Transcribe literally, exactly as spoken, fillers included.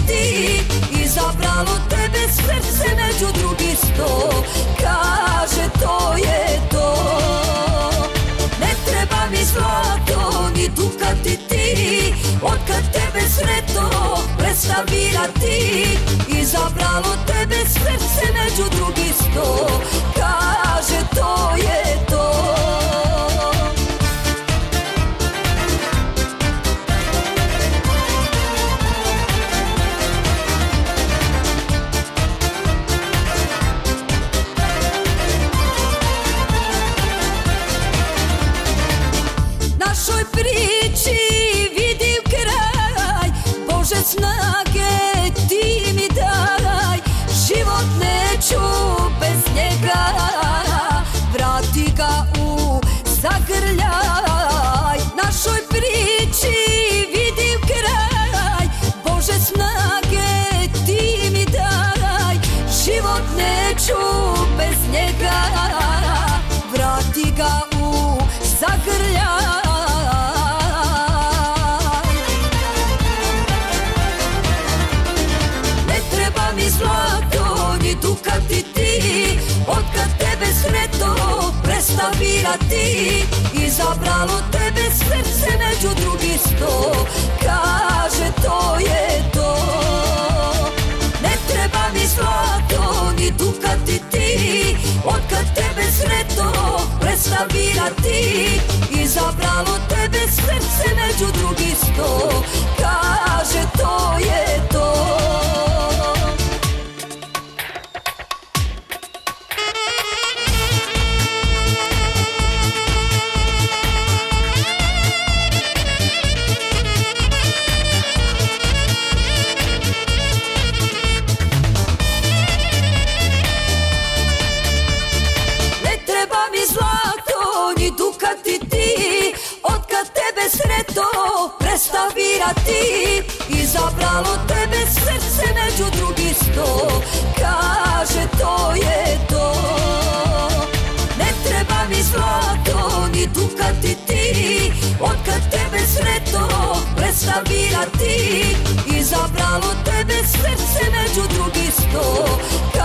ti, izabralo tebe srce među drugi sto. Kaže to je to, ne treba mi zlato ni dukati ti. Otkad tebe sretno presta birati, izabralo tebe srce među drugi sto. Kaže to je to. Našoj priči vidim kraj, Bože snage ti mi daj. Život neću bez njega, vrati ga u zagrljaj. Našoj priči vidim kraj, Bože snage ti mi daj. Život neću bez njega, vrati ga u zagrljaj. Zlato ni dukati ti, otkad tebe sretno presta birati, izabralo tebe srce među drugi sto. Kaže to je to, ne treba mi zlato ni dukati ti, otkad tebe sretno presta birati, izabralo tebe srce među drugi sto. Kaže to je to. Sretno presta birati, izabralo tebe srce među drugi sto. Kaže to je to, ne treba mi zlato ni dukati ti, otkad tebe sretno presta birati, izabralo tebe srce među drugi sto.